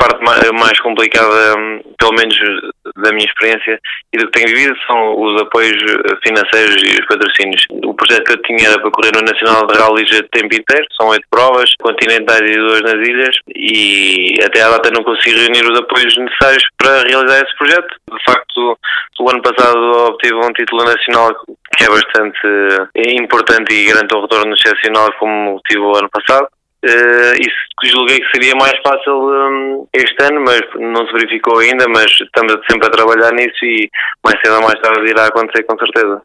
parte mais complicada, pelo menos da minha experiência e do que tenho vivido, são os apoios financeiros e os patrocínios. O projeto que eu tinha era para correr no Nacional de Rallys de tempo inteiro, são 8 provas, continentais e 2 nas ilhas, e até à data não consegui reunir os apoios necessários para realizar esse projeto. De facto, o ano passado obtive um título nacional que é bastante importante e garante um retorno excepcional como tive o ano passado. Isso julguei que seria mais fácil este ano, mas não se verificou ainda, mas estamos sempre a trabalhar nisso e mais cedo ou mais tarde irá acontecer com certeza.